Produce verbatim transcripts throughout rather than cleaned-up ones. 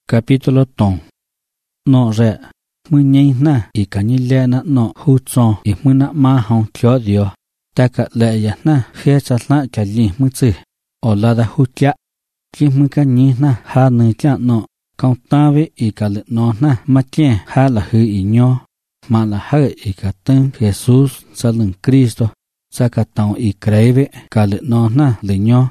Capítulo ton. No re. Mui nhây na y cả như lẽ na no hú chong y mui na ma hong cho dio. Ta cả lẽ ya na khé chát la cả li mui chư. Ở la da hú chạ. Chi mui cả nhí na ha nư chạ no. Công ta với y cả lệ no na ma chè ha là hư y nho. Mà là hơi y cả tên Jesus sa lưng Cristo. Sa cả tàu y krei với cả lệ no na lệ nho.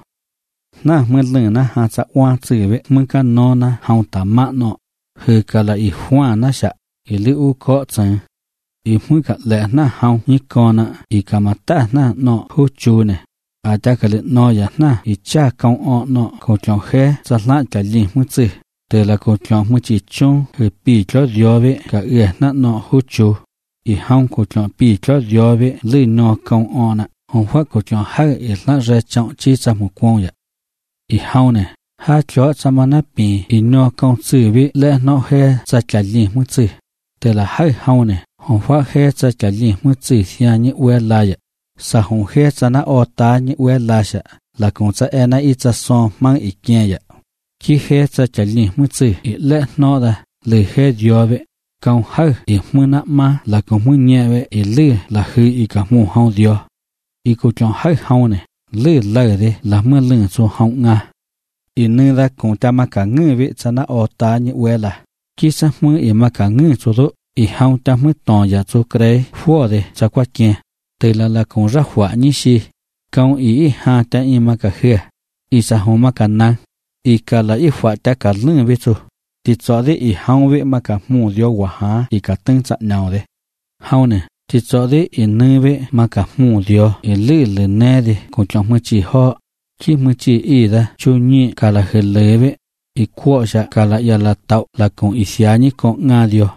Na mưa lưng na ha sa oan chư với mui cả no na hong ta mạ no. Hư cả là y hoa na sạ. Y lưu u có chân. Y mui cả lẽ na hong y con na. Y cả mà ta na no hú chú nè. À ta cả lệ no ya na. Y cha công ọ no. Cô chọn khé sa lạ cả li mui chư. Từ là cô chọn mui chỉ chung. Hư bì cho dió với cả ưa na no hú chú. Y hong cô chọn bì cho dió với lưu no công ọ na. Hồng phát cô chọn hơi y lạ ra trọng chi cha một quang ya. Y hong nè. Ha cho cha mà na bì. Y no công chư với lẽ no khé sa cả li mui chư. Từ là hơi hậu nè, hồng phát khé cho cả li mui chư xia như uế la ya. Sa hồng khé cho na ô ta như uế la ya, là cũng cho e na y cho son mang y kia ya. Khi khé cho cả li mui chư, y lẽ nó da, lì khé dió vệ. Công hơi, y mui na ma, là cũng mui nhẹ vệ, y lì là hư y cả mù hông dió. Y cô chọn hơi hậu nè, lì lời đi là mui lưng cho hông nga. Y nư ra cũng ta mà cả ngư vệ cho na ô ta như uế la. Khi sa mui y mà cả ngư cho đó, y hong ta mới tòn ya cho cái phua de cho qua kia. Từ là là cũng rất hỏa như xí. Công y ha ta y mà cả khía. Y sa hông mà cả năng. Y cả là y hỏa ta cả lưng với chú. Thì cho đấy y hong với mà cả mù dió quả há. Y cả tân chặt nhau đấy. Hong nè. Thì cho đấy y nư với mà cả mù dió. Y lư lư nè đi. Cũng chẳng mới chỉ họ. Khi mới chỉ y ra. Chú nhị cả là khởi lê với. Y quọ ra cả là ya là tạo là cũng y xá như con nga dió.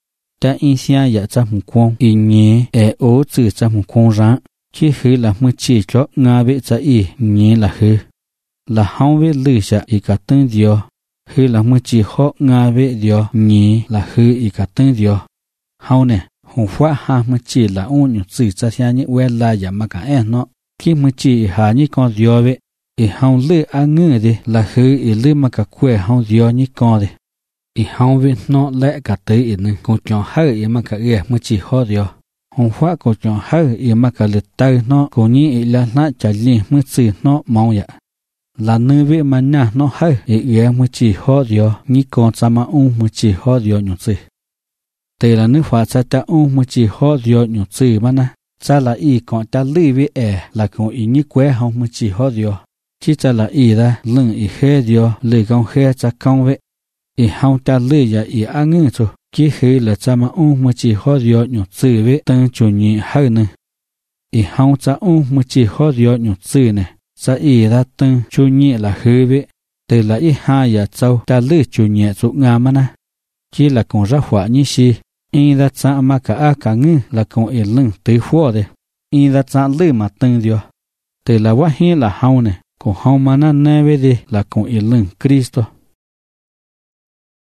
Ta y xá ya cha mù quông y nhé e ố chữ cha mù quông ráng. Khi hư là mù chỉ cho nga vệ cha y nhé là hư. Là hông vệ lư xa y cả tân dió. Hư là mù chỉ khó nga vệ dió nhé là hư y cả tân dió. Hông nè, hông phát ha mù chỉ là ôn nhủ chữ cha xá như uế la ya mà cả e nó. Khi mù chỉ hà như con dió vệ. Y hong lư á ngư đi là hư y lư mà cả quê hong dió như con đi. Y hong viên nó lẽ cả tới y nư. Cô chọn hơi y mà cả ghê mới chỉ khó dió. Hong phát cô chọn hơi y mà cả lượt tay nó. Cô nhí y là nát trả liền mới xử nó mong dạ. Là nư vị mà nha nó hơi y ghê mới chỉ khó dió. Như con xa mà ung mới chỉ khó dió nhủ sư. Tề là nư phát xa ta ung mới chỉ khó dió nhủ sư mà na. Xa là y còn ta lư vị ẻ là cũng y như quê hong mới chỉ khó dió. Chỉ cho là ý ra lưng ý khé dió lì con khé cha con vệ. Ý hông ta lì ya ý á ngư chú. Chỉ khứ là cha mà ung mà chỉ khó dió nhủ chữ vệ tân chủ nhị hơi nè. Ý hông cha ung mà chỉ khó dió nhủ chữ nè. Cha ý ra tân chủ nhị là hư vệ. Từ là ý hai ya châu ta lì chủ nhị chú ngà mà na. Chỉ là con ra hỏa như xì. Ý ra cha mà cả á cả ngư là con ý lưng tứ phó đề. Ý ra cha lì mà tân dió. Từ là quá hi là hông nè. Con hông mà nè về đi là con y lưng Cristo.